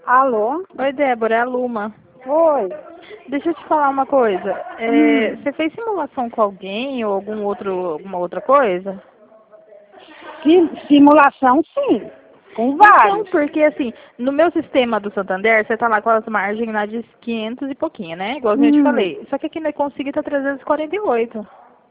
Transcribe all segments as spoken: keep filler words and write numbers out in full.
Alô? Oi, Débora, é a Luma. Oi. Deixa eu te falar uma coisa. É, Hum. Você fez simulação com alguém ou algum outro, alguma outra coisa? Sim, simulação, sim. Com Então, vários. porque assim, no meu sistema do Santander, você tá lá com as margens lá de quinhentos e pouquinho, né? Igualzinho eu te Hum. falei. Só que aqui na Consigo tá trezentos e quarenta e oito.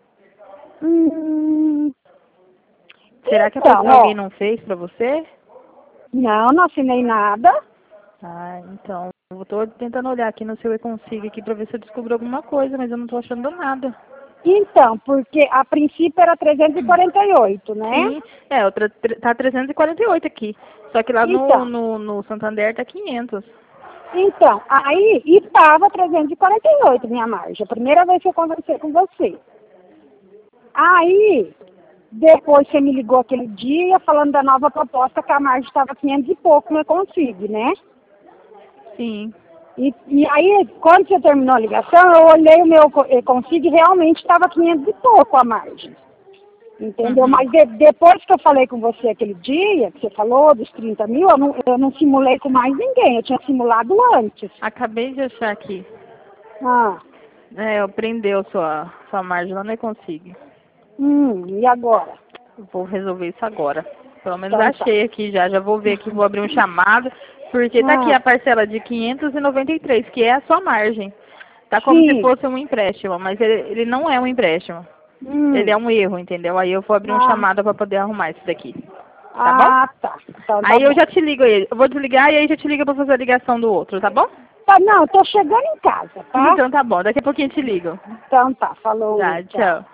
Hum. Será que a Então, pessoa, alguém ó. não fez pra você? Não, não assinei nada. Ah, então. Eu tô tentando olhar aqui no seu E-Consigo aqui pra ver se eu descubro alguma coisa, mas eu não tô achando nada. Então, porque a princípio era trezentos e quarenta e oito, né? Sim, é, outra, tre- tá trezentos e quarenta e oito aqui. Só que lá no, Então, no, no Santander tá quinhentos. então, aí estava trezentos e quarenta e oito minha margem. A primeira vez que eu conversei com você. Aí, depois você me ligou aquele dia falando da nova proposta que a margem estava quinhentos e pouco, não consigo, né? Sim. E, e aí, quando você terminou a ligação, eu olhei o meu co- eh, consigo e realmente estava quinhentos e pouco a margem. Entendeu? Uhum. Mas de- depois que eu falei com você aquele dia, que você falou dos trinta mil, eu não, eu não simulei com mais ninguém. Eu tinha simulado antes. Acabei de achar aqui. Ah, É, eu prendeu sua, sua margem lá no E-Consigo. hum, e agora? Eu vou resolver isso agora. Pelo menos Então tá. achei aqui já. Já vou ver aqui, vou abrir um chamado. Porque tá aqui Ah, a parcela de quinhentos e noventa e três, que é a sua margem. Tá como se sim. fosse um empréstimo, mas ele, ele não é um empréstimo. Ele Hum, é um erro, entendeu? Aí eu vou abrir um ah, chamado para poder arrumar isso daqui. Tá bom? ah, tá. Então tá Aí eu bom. já te ligo aí. Eu vou desligar e aí já te liga pra fazer a ligação do outro, tá bom? Tá, não, tô chegando em casa, tá? Então tá bom. Daqui a pouquinho eu te ligo. Então tá, falou, Tá, tchau. tchau.